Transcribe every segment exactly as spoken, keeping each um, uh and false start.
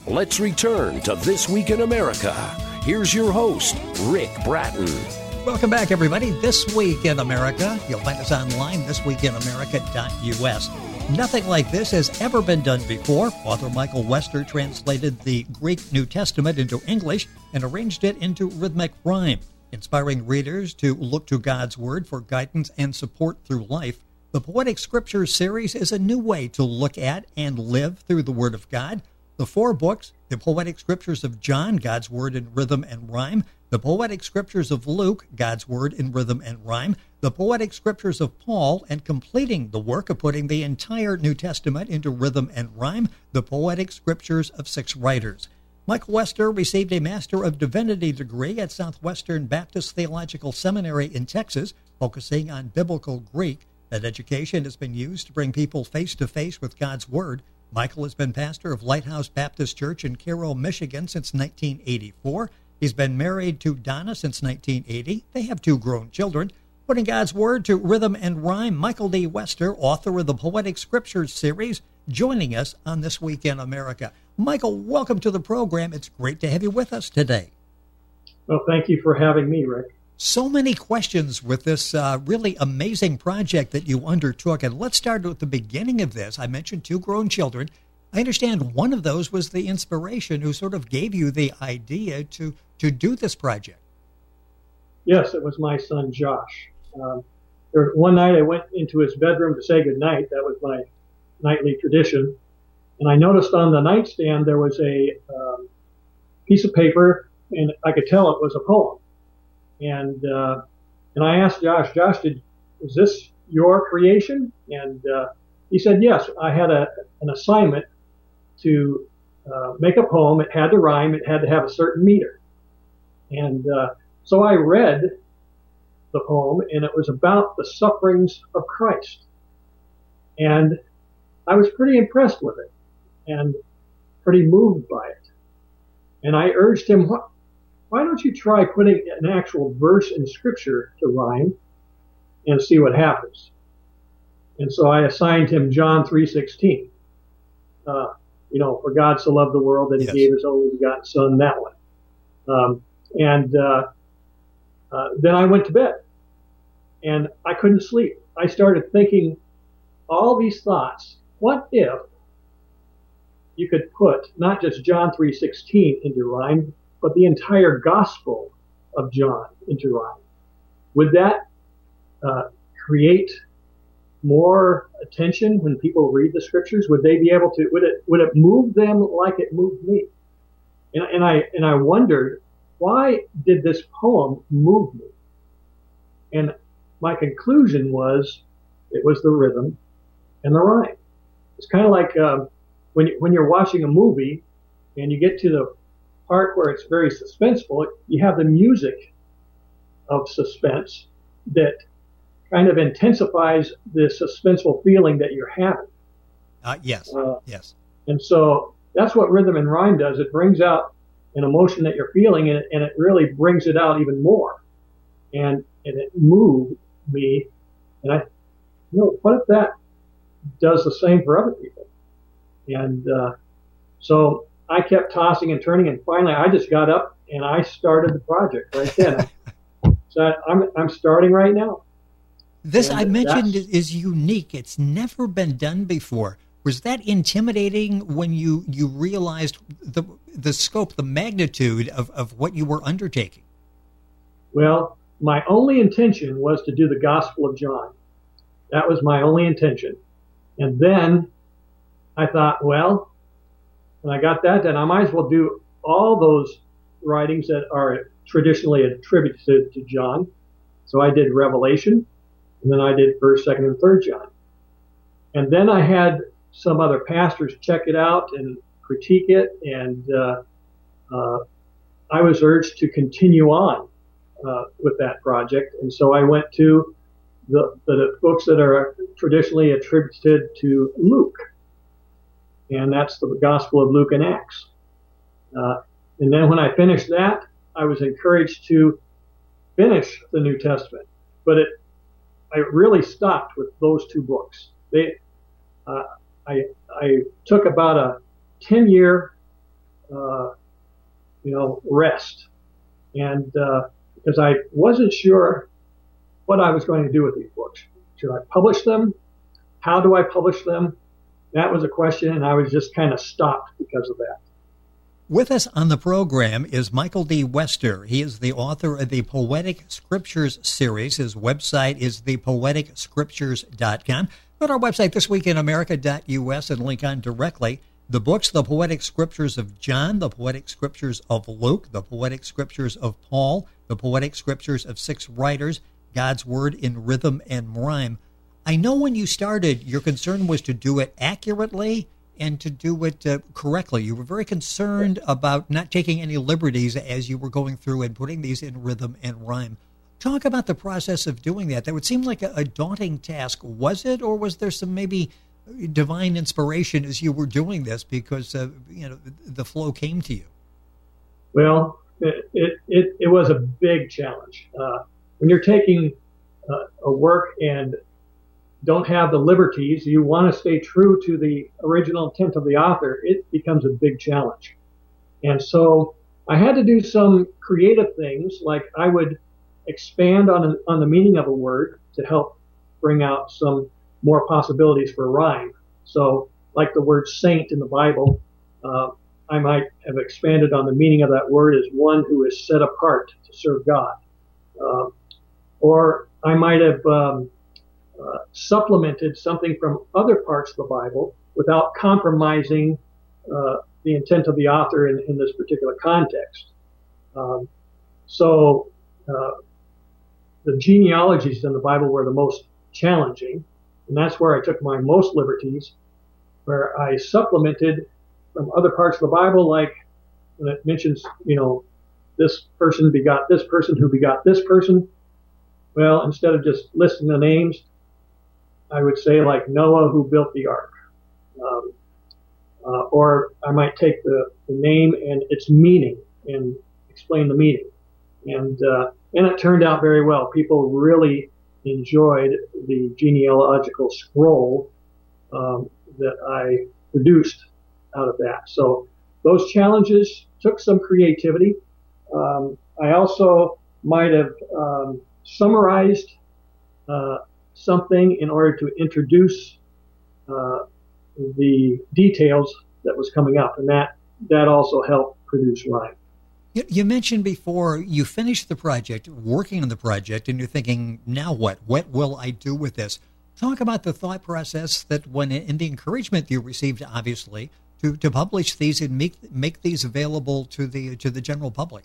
Let's return to This Week in America. Here's your host, Rick Bratton. Welcome back, everybody. This Week in America. You'll find us online, this week in america dot u s. Nothing like this has ever been done before. Author Michael Wester translated the Greek New Testament into English and arranged it into rhythmic rhyme, inspiring readers to look to God's Word for guidance and support through life. The Poetic Scriptures series is a new way to look at and live through the Word of God. The four books, the Poetic Scriptures of John, God's Word in Rhythm and Rhyme, the Poetic Scriptures of Luke, God's Word in Rhythm and Rhyme, the Poetic Scriptures of Paul, and completing the work of putting the entire New Testament into rhythm and rhyme, the Poetic Scriptures of Six Writers. Michael Wester received a Master of Divinity degree at Southwestern Baptist Theological Seminary in Texas, focusing on Biblical Greek. That education has been used to bring people face-to-face with God's Word. Michael has been pastor of Lighthouse Baptist Church in Cairo, Michigan since nineteen eighty-four. He's been married to Donna since nineteen eighty. They have two grown children. Putting God's Word to rhythm and rhyme, Michael D. Wester, author of the Poetic Scriptures series, joining us on This Week in America. Michael, welcome to the program. It's great to have you with us today. Well, thank you for having me, Rick. So many questions with this uh, really amazing project that you undertook. And let's start with the beginning of this. I mentioned two grown children. I understand one of those was the inspiration who sort of gave you the idea to, to do this project. Yes, it was my son, Josh. Um, there, one night I went into his bedroom to say goodnight. That was my nightly tradition. And I noticed on the nightstand there was a um, piece of paper, and I could tell it was a poem. And uh, and I asked Josh, Josh, did, is this your creation? And uh, he said, yes. I had a an assignment to uh, make a poem. It had to rhyme. It had to have a certain meter. And uh, so I read the poem, and it was about the sufferings of Christ. And I was pretty impressed with it and pretty moved by it. And I urged him, why don't you try putting an actual verse in Scripture to rhyme and see what happens? And so I assigned him John three sixteen. Uh, you know, for God so loved the world that he yes. gave his only begotten Son, that one. Um, and uh, uh, then I went to bed, and I couldn't sleep. I started thinking all these thoughts. What if you could put not just John three sixteen into rhyme, but the entire Gospel of John into rhyme? Would that uh, create more attention when people read the Scriptures? Would they be able to? Would it would it move them like it moved me? And, and I and I wondered, why did this poem move me? And my conclusion was, it was the rhythm and the rhyme. It's kind of like um, when you, when you're watching a movie and you get to the part where it's very suspenseful, you have the music of suspense that kind of intensifies the suspenseful feeling that you're having. Uh, yes, uh, yes. And so that's what rhythm and rhyme does. It brings out an emotion that you're feeling, and it, and it really brings it out even more. And and it moved me. And I, you know, what if that does the same for other people? And uh, so I kept tossing and turning, and finally I just got up and I started the project right then. So I'm I'm starting right now. This and I mentioned that's, is unique. It's never been done before. Was that intimidating when you, you realized the the scope, the magnitude of, of what you were undertaking? Well, my only intention was to do the Gospel of John. That was my only intention. And then I thought, well, when I got that done, I might as well do all those writings that are traditionally attributed to John. So I did Revelation, and then I did First, Second, and Third John. And then I had some other pastors check it out and critique it, and uh, uh, I was urged to continue on uh, with that project. And so I went to the, the books that are traditionally attributed to Luke, and that's the Gospel of Luke and Acts. Uh, and then when I finished that, I was encouraged to finish the New Testament, but it I really stopped with those two books. They, uh, I, I took about a ten-year uh, you know, rest. And uh, because I wasn't sure what I was going to do with these books. Should I publish them? How do I publish them? That was a question, and I was just kind of stopped because of that. With us on the program is Michael D. Wester. He is the author of the Poetic Scriptures series. His website is the poetic scriptures dot com. Go to our website, this week in america dot u s, and link on directly. The books, The Poetic Scriptures of John, The Poetic Scriptures of Luke, The Poetic Scriptures of Paul, The Poetic Scriptures of Six Writers, God's Word in Rhythm and Rhyme. I know when you started, your concern was to do it accurately and to do it uh, correctly. You were very concerned about not taking any liberties as you were going through and putting these in rhythm and rhyme. Talk about the process of doing that. That would seem like a, a daunting task. Was it, or was there some maybe divine inspiration as you were doing this because uh, you know the flow came to you? Well, it it, it, it was a big challenge. Uh, when you're taking uh, a work and don't have the liberties, you want to stay true to the original intent of the author, it becomes a big challenge. And so I had to do some creative things, like I would expand on, a, on the meaning of a word to help bring out some more possibilities for rhyme. So like the word saint in the Bible, uh, I might have expanded on the meaning of that word as one who is set apart to serve God. Uh, or I might have um, uh, supplemented something from other parts of the Bible without compromising uh, the intent of the author in, in this particular context. Um, so uh, the genealogies in the Bible were the most challenging, and that's where I took my most liberties, where I supplemented from other parts of the Bible, like when it mentions, you know, this person begot this person who begot this person. Well, instead of just listing the names, I would say like Noah who built the ark. Um, uh, or I might take the, the name and its meaning and explain the meaning. And, uh, and it turned out very well. People really enjoyed the genealogical scroll um, that I produced out of that. So those challenges took some creativity. Um, I also might have um, summarized uh, something in order to introduce uh, the details that was coming up, and that that also helped produce rhyme. You, you mentioned before you finished the project, working on the project, and you're thinking, now what? What will I do with this? Talk about the thought process that when, in the encouragement you received, obviously, to, to publish these and make make these available to the to the general public.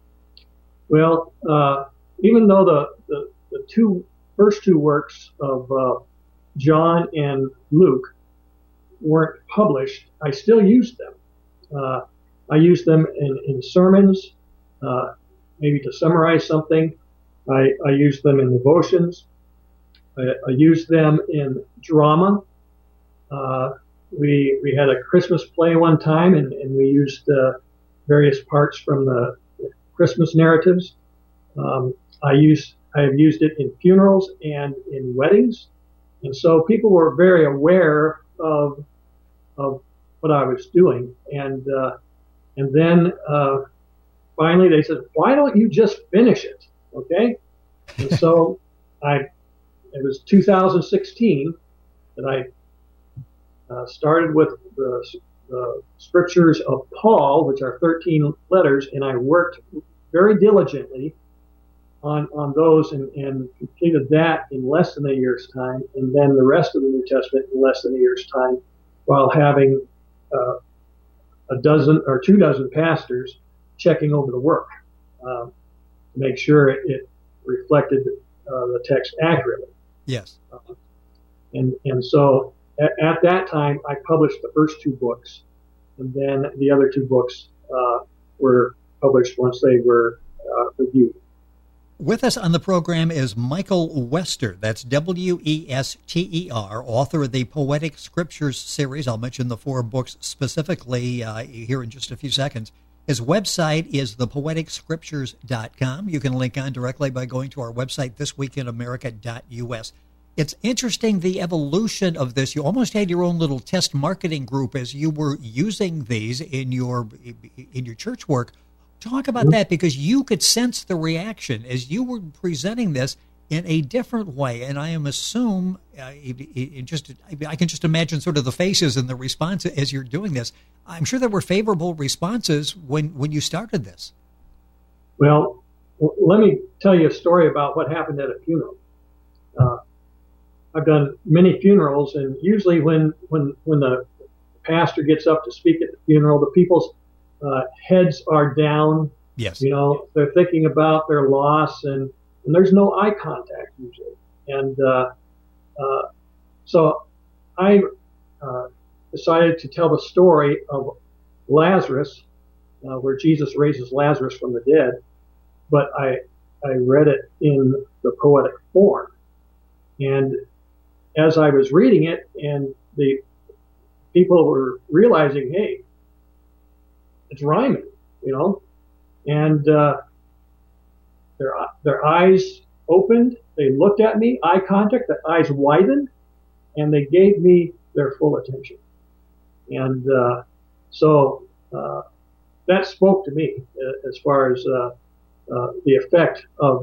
Well, uh, even though the, the, the two first two works of uh, John and Luke weren't published, I still used them. Uh, I used them in, in sermons, uh, maybe to summarize something. I, I used them in devotions. I, I used them in drama. Uh, we we had a Christmas play one time, and, and we used uh, various parts from the Christmas narratives. Um, I used I have used it in funerals and in weddings, and so people were very aware of of what I was doing. And uh, and then uh, finally they said, "Why don't you just finish it?" Okay, and so I. It was two thousand sixteen that I uh, started with the, the scriptures of Paul, which are thirteen letters, and I worked very diligently on on those and, and completed that in less than a year's time, and then the rest of the New Testament in less than a year's time, while having uh, a dozen or two dozen pastors checking over the work um, to make sure it, it reflected uh, the text accurately. Yes. Uh, and and so at, at that time, I published the first two books, and then the other two books uh, were published once they were uh, reviewed. With us on the program is Michael Wester. That's W E S T E R, author of the Poetic Scriptures series. I'll mention the four books specifically uh, here in just a few seconds. His website is the poetic scriptures dot com. You can link on directly by going to our website, this week in america dot u s. It's interesting, the evolution of this. You almost had your own little test marketing group as you were using these in your in your church work. Talk about mm-hmm. that, because you could sense the reaction as you were presenting this in a different way. And I am assume, uh, it, it just I can just imagine sort of the faces and the response as you're doing this. I'm sure there were favorable responses when, when you started this. Well, let me tell you a story about what happened at a funeral. Uh, I've done many funerals, and usually when, when, when the pastor gets up to speak at the funeral, the people's uh, heads are down. Yes. You know, they're thinking about their loss, and, and there's no eye contact usually. And uh, uh, so I uh, decided to tell the story of Lazarus, uh, where Jesus raises Lazarus from the dead, but I I read it in the poetic form. And as I was reading it, and the people were realizing, hey, it's rhyming, you know, and uh, their their eyes opened, they looked at me, eye contact, their eyes widened, and they gave me their full attention. And uh, so uh, that spoke to me uh, as far as uh, uh, the effect of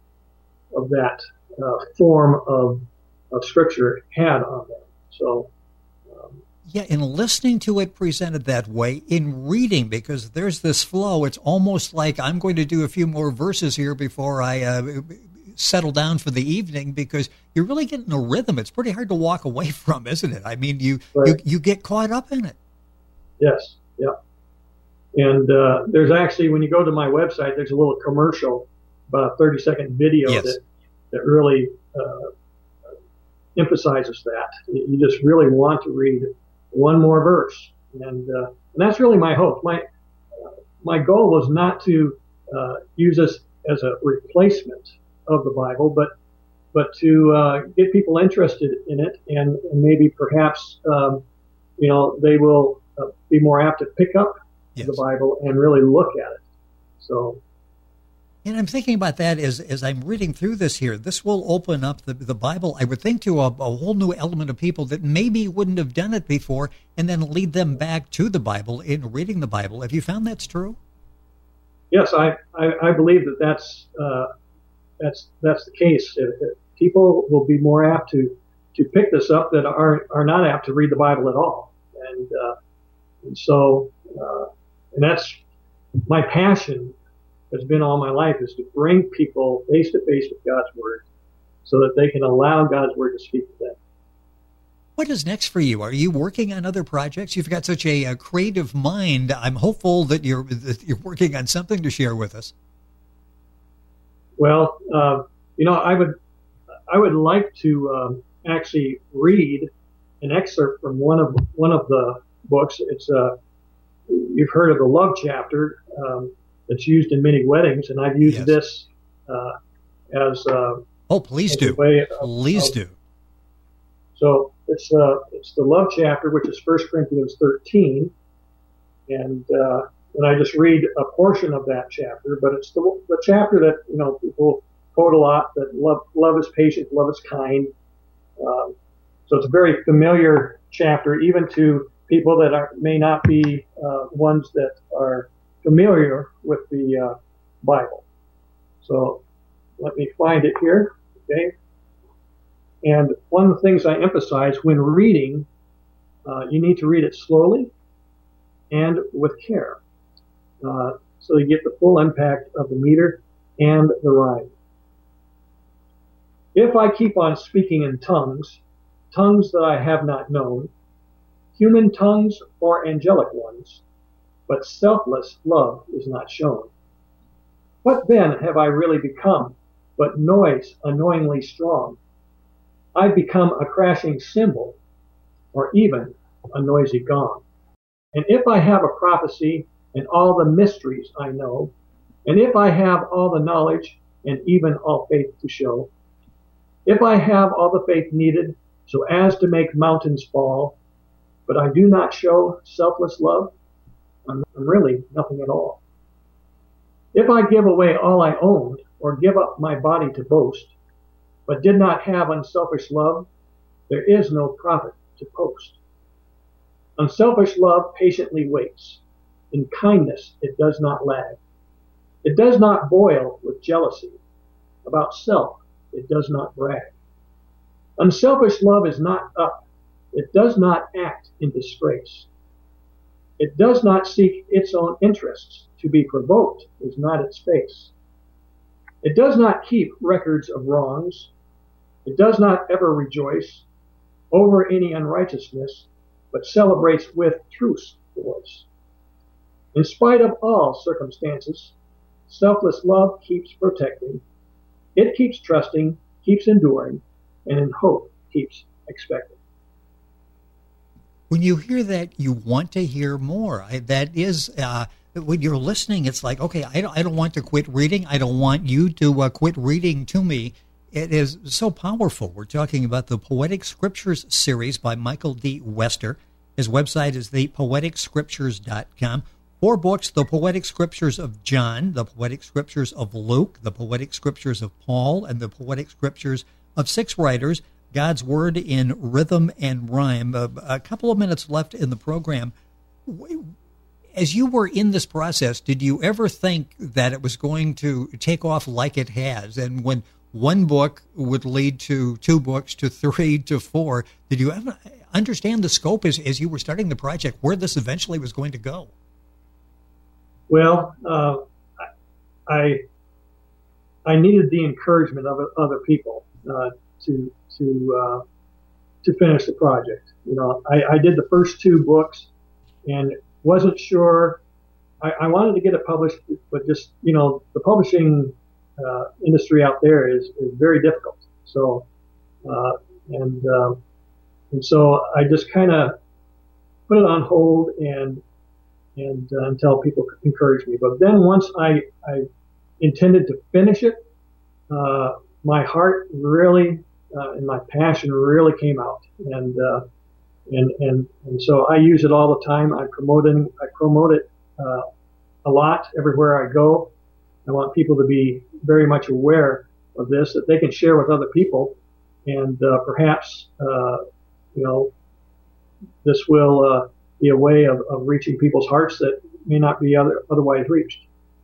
of that uh, form of of Scripture had on them. So, um, yeah, in listening to it presented that way, in reading, because there's this flow, it's almost like I'm going to do a few more verses here before I uh, settle down for the evening, because you're really getting a rhythm. It's pretty hard to walk away from, isn't it? I mean, you right. you, you get caught up in it. Yes, yeah. And uh, there's actually, when you go to my website, there's a little commercial, about a thirty second video yes. that, that really uh, emphasizes that. You just really want to read one more verse. And, uh, and that's really my hope. My, uh, my goal was not to uh, use this as a replacement of the Bible, but but to uh, get people interested in it, and, and maybe perhaps, um, you know, they will uh, be more apt to pick up yes. the Bible and really look at it. So. And I'm thinking about that as as I'm reading through this here. This will open up the, the Bible, I would think, to a, a whole new element of people that maybe wouldn't have done it before, and then lead them back to the Bible in reading the Bible. Have you found that's true? Yes, I, I, I believe that that's, uh, that's, that's the case. If, if people will be more apt to, to pick this up that are, are not apt to read the Bible at all. And, uh, and so, uh, and that's my passion has been all my life, is to bring people face to face with God's Word so that they can allow God's Word to speak to them. What is next for you? Are you working on other projects? You've got such a, a creative mind. I'm hopeful that you're that you're working on something to share with us. Well, uh, you know, I would I would like to um, actually read an excerpt from one of one of the books. It's uh, you've heard of the love chapter. Um, It's used in many weddings, and I've used yes. this uh, as uh, oh, please as do, a way of, please of, do. So it's uh, it's the love chapter, which is First Corinthians thirteen, and uh, and I just read a portion of that chapter, but it's the the chapter that you know people quote a lot. That love love is patient, love is kind. Um, so it's a very familiar chapter, even to people that are may not be uh, ones that are familiar with the uh, Bible. So let me find it here, okay? And one of the things I emphasize when reading, uh, you need to read it slowly and with care, uh, so you get the full impact of the meter and the rhyme. If I keep on speaking in tongues, tongues that I have not known, human tongues or angelic ones, but selfless love is not shown. What then have I really become but noise annoyingly strong? I've become a crashing cymbal, or even a noisy gong. And if I have a prophecy and all the mysteries I know, and if I have all the knowledge and even all faith to show, if I have all the faith needed so as to make mountains fall, but I do not show selfless love, I'm really nothing at all. If I give away all I owned, or give up my body to boast, but did not have unselfish love, there is no profit to post. Unselfish love patiently waits. In kindness it does not lag. It does not boil with jealousy. About self it does not brag. Unselfish love is not up. It does not act in disgrace. It does not seek its own interests. To be provoked is not its face. It does not keep records of wrongs. It does not ever rejoice over any unrighteousness, but celebrates with truth's voice. In spite of all circumstances, selfless love keeps protecting. It keeps trusting, keeps enduring, and in hope keeps expecting. When you hear that, you want to hear more. I, that is, uh, when you're listening, it's like, okay, I don't, I don't want to quit reading. I don't want you to uh, quit reading to me. It is so powerful. We're talking about the Poetic Scriptures series by Michael D. Wester. His website is the poetic scriptures dot com. Four books: the Poetic Scriptures of John, the Poetic Scriptures of Luke, the Poetic Scriptures of Paul, and the Poetic Scriptures of six writers, God's Word in Rhythm and Rhyme. A, a couple of minutes left in the program. As you were in this process, did you ever think that it was going to take off like it has? And when one book would lead to two books, to three, to four, did you ever understand the scope as, as you were starting the project, where this eventually was going to go? Well, uh, I I needed the encouragement of other people uh, to to uh, to finish the project. You know, I, I did the first two books and wasn't sure. I, I wanted to get it published, but just, you know, the publishing uh, industry out there is, is very difficult. So, uh, and um, and so I just kind of put it on hold and and uh, until people encouraged me. But then once I I intended to finish it, uh, my heart really uh, and my passion really came out, and uh, and and and so I use it all the time. I promote it. I promote it uh, a lot everywhere I go. I want people to be very much aware of this, that they can share with other people, and uh, perhaps uh, you know this will uh, be a way of, of reaching people's hearts that may not be other, otherwise reached.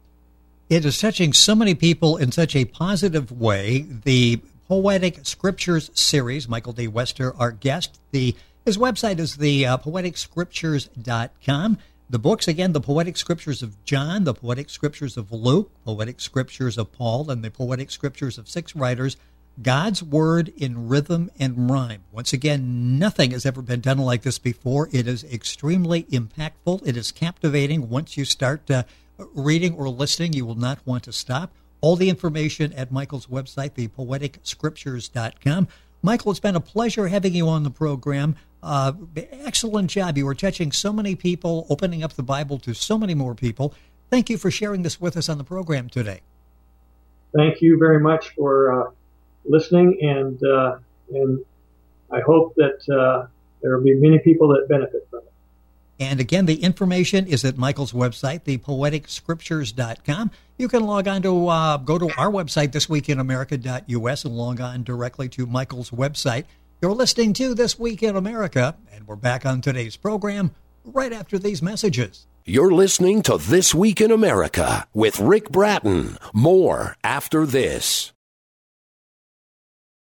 It is touching so many people in such a positive way. The Poetic Scriptures series, Michael D. Wester, our guest. The his website is the uh, poetic scriptures dot com. The books, again, the Poetic Scriptures of John, the Poetic Scriptures of Luke, Poetic Scriptures of Paul, and the Poetic Scriptures of six writers, God's Word in Rhythm and Rhyme. Once again, nothing has ever been done like this before. It is extremely impactful. It is captivating. Once you start uh, reading or listening, you will not want to stop. All the information at Michael's website, the poetic scriptures dot com. Michael, it's been a pleasure having you on the program. Uh, excellent job. You were touching so many people, opening up the Bible to so many more people. Thank you for sharing this with us on the program today. Thank you very much for uh, listening, and uh, and I hope that uh, there will be many people that benefit from it. And again, the information is at Michael's website, the poetic scriptures dot com. You can log on to, uh, go to our website, this week in america dot u s, and log on directly to Michael's website. You're listening to This Week in America, and we're back on today's program right after these messages. You're listening to This Week in America with Rick Bratton. More after this.